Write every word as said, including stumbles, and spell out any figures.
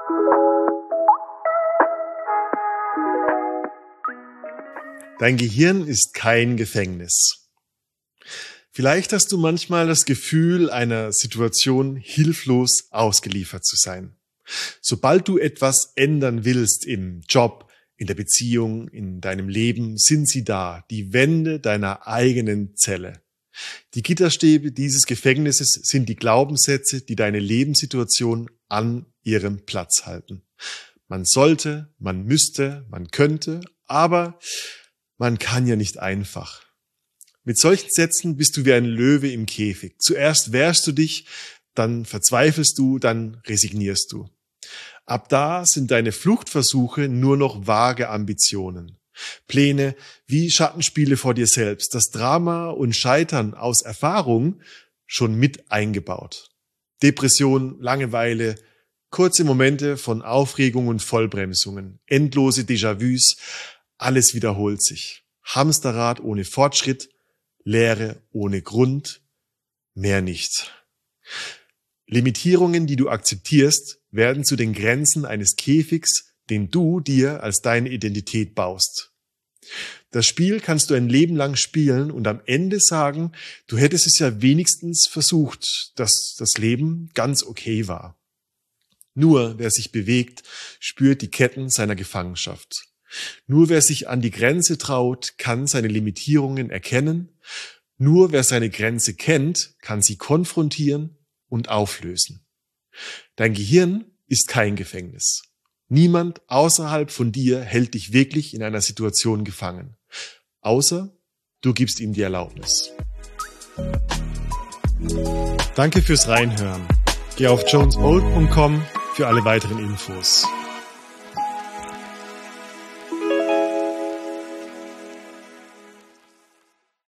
Dein Gehirn ist kein Gefängnis. Vielleicht hast du manchmal das Gefühl, einer Situation hilflos ausgeliefert zu sein. Sobald du etwas ändern willst im Job, in der Beziehung, in deinem Leben, sind sie da, die Wände deiner eigenen Zelle. Die Gitterstäbe dieses Gefängnisses sind die Glaubenssätze, die deine Lebenssituation an ihrem Platz halten. Man sollte, man müsste, man könnte, aber man kann ja nicht einfach. Mit solchen Sätzen bist du wie ein Löwe im Käfig. Zuerst wehrst du dich, dann verzweifelst du, dann resignierst du. Ab da sind deine Fluchtversuche nur noch vage Ambitionen. Pläne wie Schattenspiele vor dir selbst, das Drama und Scheitern aus Erfahrung schon mit eingebaut. Depression, Langeweile, kurze Momente von Aufregung und Vollbremsungen, endlose Déjà-vus, alles wiederholt sich. Hamsterrad ohne Fortschritt, Leere ohne Grund, mehr nicht. Limitierungen, die du akzeptierst, werden zu den Grenzen eines Käfigs, den du dir als deine Identität baust. Das Spiel kannst du ein Leben lang spielen und am Ende sagen, du hättest es ja wenigstens versucht, dass das Leben ganz okay war. Nur wer sich bewegt, spürt die Ketten seiner Gefangenschaft. Nur wer sich an die Grenze traut, kann seine Limitierungen erkennen. Nur wer seine Grenze kennt, kann sie konfrontieren und auflösen. Dein Gehirn ist kein Gefängnis. Niemand außerhalb von dir hält dich wirklich in einer Situation gefangen. Außer du gibst ihm die Erlaubnis. Danke fürs Reinhören. Geh auf jones bolt punkt com für alle weiteren Infos.